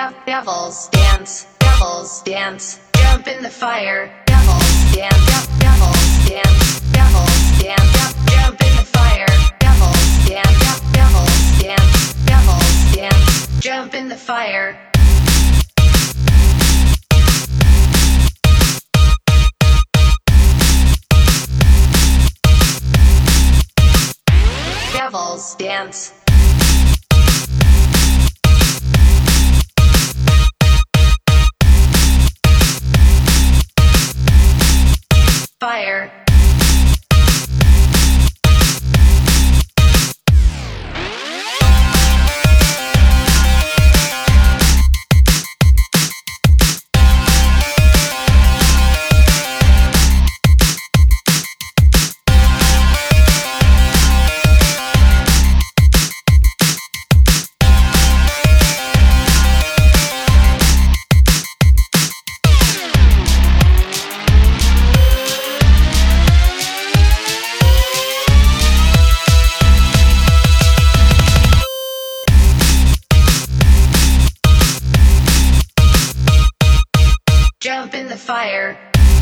devils dance, devils dance, jump in the fire, devils dance, devils dance, devils dance, jump in the fire, devils dance, devils dance, devils dance, jump in the fire. Devils dance. Fire. Jump in the fire.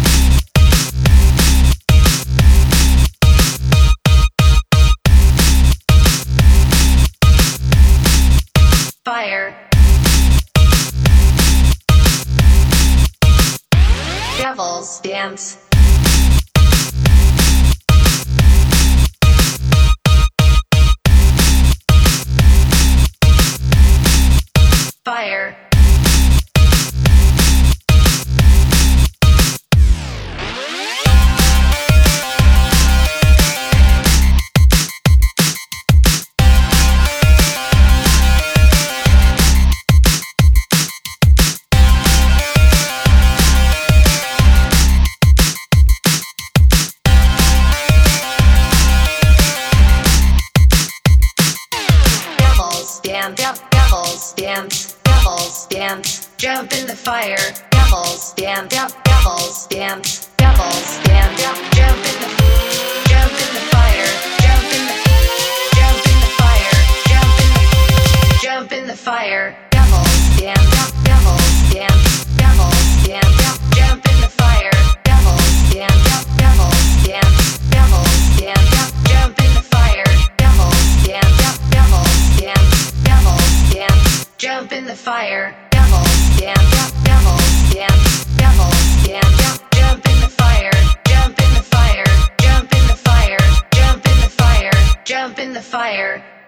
Fire. Devils dance. Fire. Devils dance, devils dance, jump in the fire, devils dance, devils dance, devils dance, jump in the fire, jump in the fire, jump in the fire, devils dance, devils dance, devils dance, jump in the fire, devils dance, devils dance, devils dance, jump in the fire, devils dance, devils dance, devils dance, jump in the fire, devils dance, devils dance, devils dance, jump in the fire, jump in the fire, jump in the fire, jump in the fire, jump in the fire.